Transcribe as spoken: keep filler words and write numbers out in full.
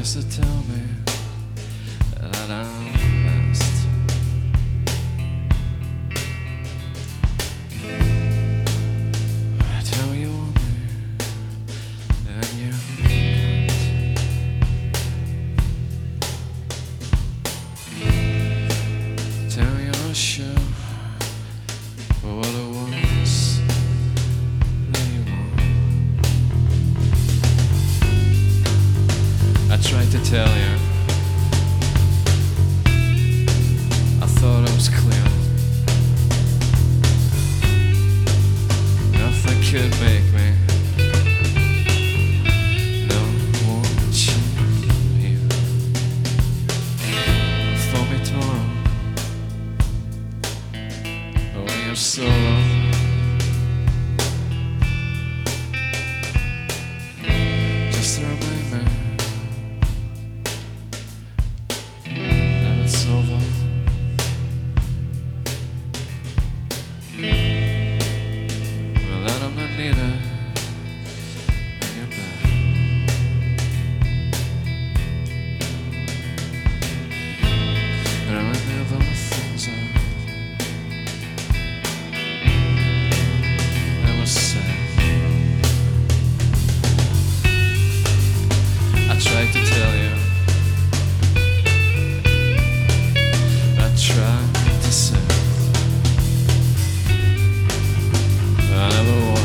used to tell me that I'm the best. I tell you only, and you can't. Tell you're sure for what it was that you want. I tried to tell you, I thought it was clear. Nothing could make me no want you here. For me tomorrow, but when you're solo, just remind me that it's over. Well, that I'm not neither in your bed. Remind me of all the things I never said. I tried to tell you, I tried to say, I never